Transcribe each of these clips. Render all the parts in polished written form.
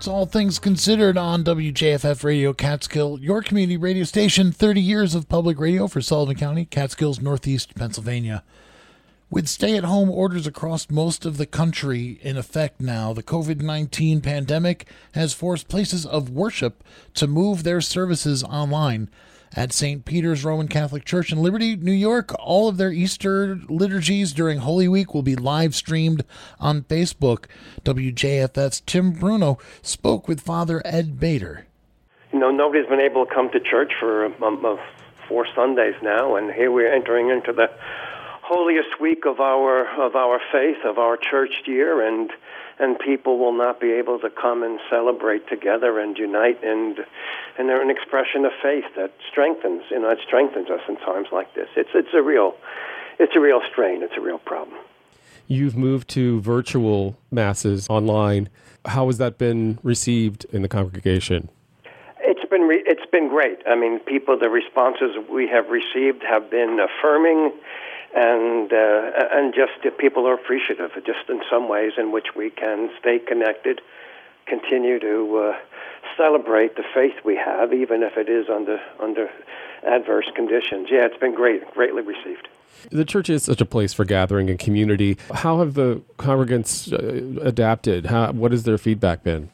It's All Things Considered on WJFF Radio Catskill, your community radio station, 30 years of public radio for Sullivan County, Catskills, Northeast Pennsylvania. With stay-at-home orders across most of the country in effect now, the COVID-19 pandemic has forced places of worship to move their services online. At St. Peter's Roman Catholic Church in Liberty, New York, all of their Easter liturgies during Holy Week will be live-streamed on Facebook. WJFF's Tim Bruno spoke with Father Ed Bader. You know, nobody's been able to come to church for 4 Sundays now, and here we're entering into the holiest week of our faith, of our church year, and people will not be able to come and celebrate together and unite, and they're an expression of faith that strengthens. It strengthens us in times like this. It's a real strain. It's a real problem. You've moved to virtual masses online. How has that been received in the congregation? It's been great. I mean, the responses we have received have been affirming. And just people are appreciative, just in some ways in which we can stay connected, continue to celebrate the faith we have, even if it is under adverse conditions. Yeah, it's been greatly received. The church is such a place for gathering and community. How have the congregants adapted? What has their feedback been?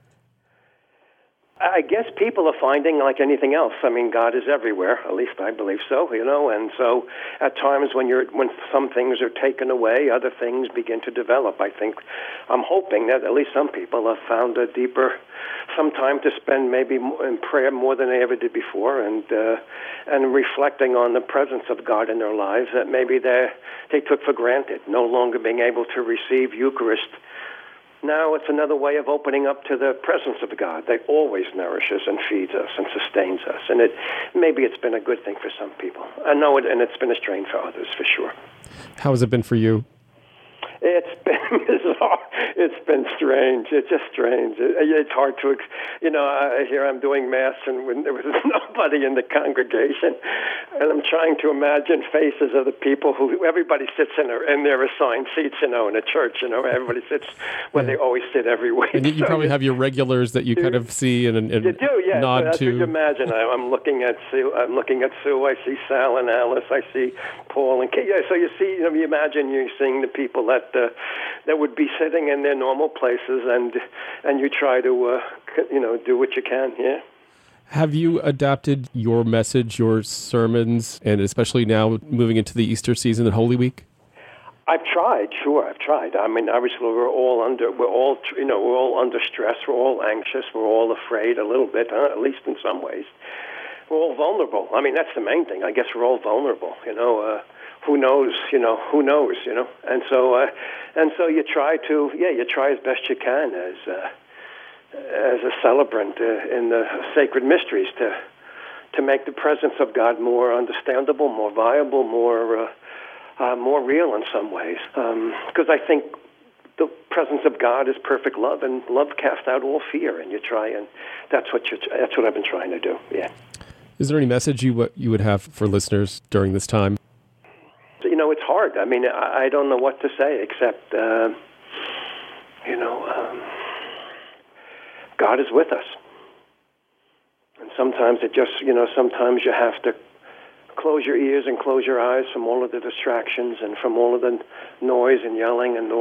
I guess people are finding, like anything else, I mean, God is everywhere, at least I believe so, and so at times when some things are taken away, other things begin to develop. I'm hoping that at least some people have found some time to spend maybe in prayer more than they ever did before, and reflecting on the presence of God in their lives that maybe they took for granted, no longer being able to receive Eucharist. Now it's another way of opening up to the presence of God that always nourishes and feeds us and sustains us. And maybe it's been a good thing for some people. I know it, and it's been a strain for others, for sure. How has it been for you? It's been bizarre. It's been strange. It's just strange. It's hard to, here I'm doing Mass, and when there was nobody in the congregation, and I'm trying to imagine faces of the people everybody sits in their assigned seats, in a church, everybody sits where they always sit every week. And you probably have your regulars that you kind of see and you do, yeah. nod so that's to. What you imagine. I'm looking at Sue. I see Sal and Alice. I see Paul and Kate. Yeah, so you see, you imagine you're seeing the people that would be sitting in their normal places, and you try to do what you can. Yeah. Have you adapted your message, your sermons, and especially now moving into the Easter season and Holy Week? I've tried. I mean, obviously we're all under stress. We're all anxious. We're all afraid a little bit, at least in some ways. We're all vulnerable. I mean, that's the main thing. I guess we're all vulnerable. Who knows? And so you try as best you can as a celebrant in the sacred mysteries to make the presence of God more understandable, more viable, more real in some ways. Because I think the presence of God is perfect love, and love casts out all fear. And you try, and that's what I've been trying to do. Yeah. Is there any message you would have for listeners during this time? It's hard. I mean, I don't know what to say except, God is with us. And sometimes sometimes you have to close your ears and close your eyes from all of the distractions and from all of the noise and yelling and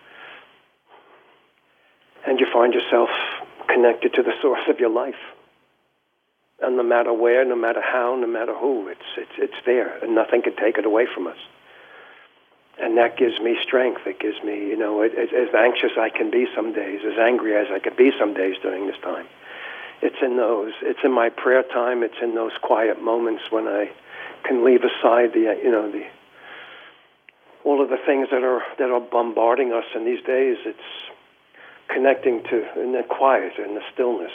and you find yourself connected to the source of your life. And no matter where, no matter how, no matter who, it's there, and nothing can take it away from us. And that gives me strength. It gives me, as anxious I can be some days, as angry as I can be some days during this time. It's in my prayer time. It's in those quiet moments when I can leave aside all of the things that are bombarding us in these days. It's connecting to in the quiet and the stillness.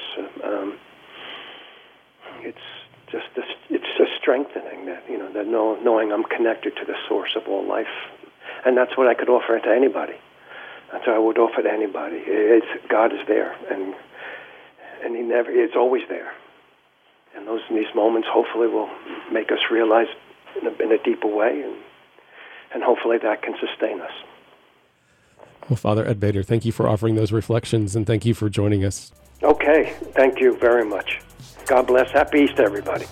It's just strengthening that that knowing I'm connected to the source of all life, and that's what I could offer to anybody. That's what I would offer to anybody. God is there, and it's always there. And these moments hopefully will make us realize in a deeper way, and hopefully that can sustain us. Well, Father Ed Bader, thank you for offering those reflections, and thank you for joining us. Okay, thank you very much. God bless. Happy Easter, everybody.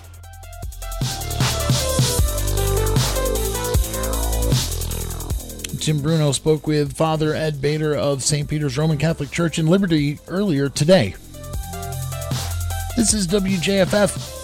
Jim Bruno spoke with Father Ed Bader of St. Peter's Roman Catholic Church in Liberty earlier today. This is WJFF.